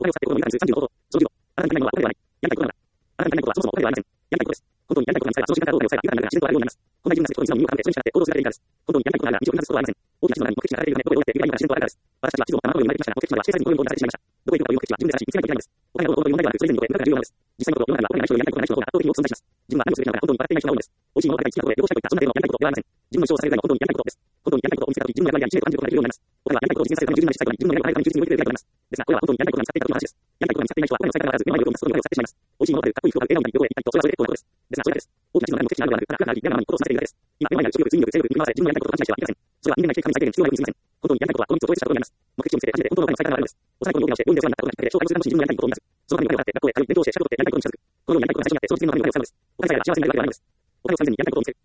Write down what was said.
お金を使って心の豊かにする35こと。その15、あなたにやりたいものはお金ではない。やりたいことなのだ。あなたにやりたいことはそもそもお金ではありません。やりたいことです。本当にやりたいことが見つかれば、その時間から動画をさえば、豊かになるが自然とあるようになります。こんな自分が自己とあるようになります。こんな自分が自己と見せかけることにより、こんな自分の自己を見せかけ、行動しながらやりたいことがありません。本当にやりたいことがあるが自己を満たすことはありません。大きな人の何、目的地が離れるような目標を持っているが今自分のためにどこへどうやっているか自然とあるからです。私たちは地図を玉のように生まれてきましたが、目的地までは小さいにどこへ行くかという目的地は自分で探し、見つけないといけないのです。お金のことを問題ではなく、それ以前にどこへ行くかが重要なのです。実際のところ、世の中にはお金がない人よりやりたいことがない人の方が圧倒的に多く存在します。自分は何をすべきなのか本当に分かっていない人の方が本当に笑っていない人が本当に大きなことで旅行したいとか、旅行したいといったそんな程度のやりたいことではありません。自分の意思をさせる以外の本当にやりたいことではありません。自分の意思をさせる以外の本当にやりたいことです。本当にやりたいことを見つけた時、自分のやりたいことを見つけたいことです。お金はやりたいことを実現するために自分のやりたいことに自分のやりたいことに自分になりたいということです。ですが、これは本当にやりたいことを見つかっていない人はお金を使っていない人はお金を使っていない人はお金を使っていない人は目の前のことを使ってしまいます。美味しいものを食べる、かっこいい服を買う、笑顔になり、旅行へ行きたいと、それはそれで結構なことです。ですが、それだけです。大きな人の目的地があるのではなく、ただ嫌なのにことを済ませているだけです。今、目の前にある食欲、睡眠欲、性欲に振り回され、自分のやりたいことを感じない人はいません。それは人間が生きていく神最低限必要な欲に過ぎません。本当にやりたいことはこの3つを超越したことになります。目的地を見つけて初めて本当のお金の使い方があるのです。幼い頃に大きなして病院で世話になったことがきっかけで、将来の数学し自分のやりたいことを見出す。そのためにお金を払って学校へ通い、勉強をして、資格を取ってやりたいことに近づく。このようにやりたいことが最初になって、その次のためにお金を増やすのです。お金さえあれば幸せになるわけではないのです。お金を完全にやりたいことを見つけ、